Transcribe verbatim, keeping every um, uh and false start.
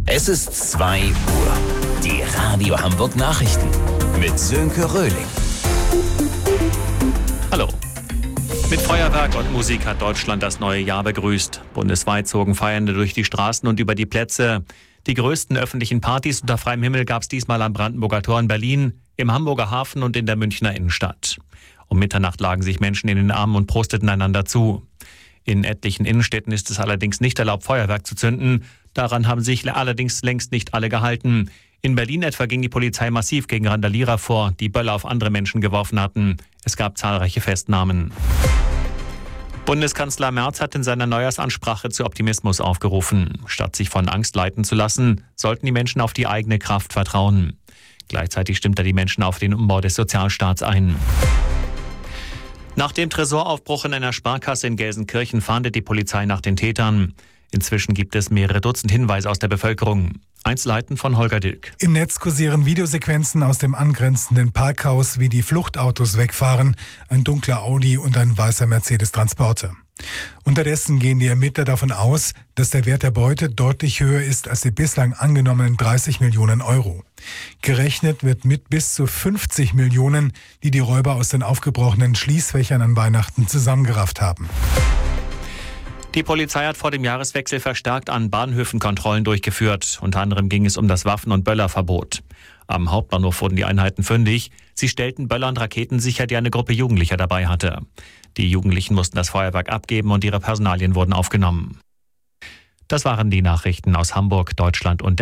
Es ist zwei Uhr. Die Radio Hamburg Nachrichten mit Sönke Röhling. Hallo. Mit Feuerwerk und Musik hat Deutschland das neue Jahr begrüßt. Bundesweit zogen Feiernde durch die Straßen und über die Plätze. Die größten öffentlichen Partys unter freiem Himmel gab es diesmal am Brandenburger Tor in Berlin, im Hamburger Hafen und in der Münchner Innenstadt. Um Mitternacht lagen sich Menschen in den Armen und prosteten einander zu. In etlichen Innenstädten ist es allerdings nicht erlaubt, Feuerwerk zu zünden. Daran haben sich allerdings längst nicht alle gehalten. In Berlin etwa ging die Polizei massiv gegen Randalierer vor, die Böller auf andere Menschen geworfen hatten. Es gab zahlreiche Festnahmen. Bundeskanzler Merz hat in seiner Neujahrsansprache zu Optimismus aufgerufen. Statt sich von Angst leiten zu lassen, sollten die Menschen auf die eigene Kraft vertrauen. Gleichzeitig stimmt er die Menschen auf den Umbau des Sozialstaats ein. Nach dem Tresoraufbruch in einer Sparkasse in Gelsenkirchen fahndet die Polizei nach den Tätern. Inzwischen gibt es mehrere Dutzend Hinweise aus der Bevölkerung. Einzelheiten von Holger Dilk. Im Netz kursieren Videosequenzen aus dem angrenzenden Parkhaus, wie die Fluchtautos wegfahren, ein dunkler Audi und ein weißer Mercedes-Transporter. Unterdessen gehen die Ermittler davon aus, dass der Wert der Beute deutlich höher ist als die bislang angenommenen dreißig Millionen Euro. Gerechnet wird mit bis zu fünfzig Millionen, die die Räuber aus den aufgebrochenen Schließfächern an Weihnachten zusammengerafft haben. Die Polizei hat vor dem Jahreswechsel verstärkt an Bahnhöfen Kontrollen durchgeführt. Unter anderem ging es um das Waffen- und Böllerverbot. Am Hauptbahnhof wurden die Einheiten fündig. Sie stellten Böller und Raketen sicher, die eine Gruppe Jugendlicher dabei hatte. Die Jugendlichen mussten das Feuerwerk abgeben und ihre Personalien wurden aufgenommen. Das waren die Nachrichten aus Hamburg, Deutschland und der